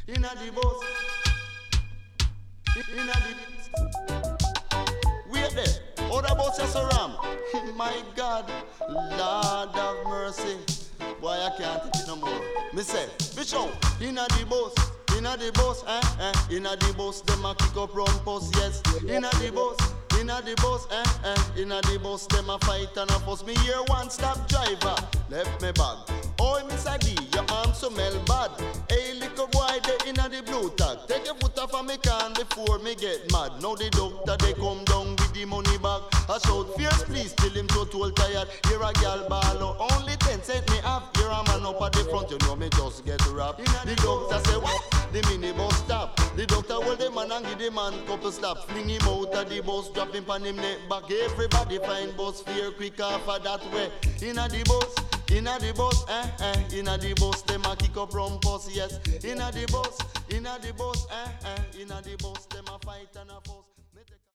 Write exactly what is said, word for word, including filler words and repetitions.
Inna the bus. Inna the. Wait there. Other bus is around. My God, Lord have mercy. Boy, I can't take it no more. Me say, bitch out. Inna the bus. Inna the bus, eh, eh. Inna the bus, them a kick up rumpus, yes. Inna the bus. Inna the bus, eh, eh. Inna the bus, them a fight and a fuss. Me hear one stop driver left me bag. Oh, Miss D, your arm smell bad. Hey, little boy, they inna the blue tag. Take your foot off of me can before me get mad. Now the doctor they come down with the money bag. I shout fierce, please till him so tall tired. Here a gal ball, only ten cent me have. Here a man up at the front, you know me just get wrapped. The doctor say what? The minibus stop. The doctor hold the man and give the man couple slaps. Fling him out of the bus, drop him on him neck back. Everybody find bus fear quick off of that way. Inna the bus, inna the bus, eh, eh. Inna the bus, them a kick up rumpus, yes. Inna the bus, inna the bus, eh, eh. Inna the bus, them a fight and a fuss.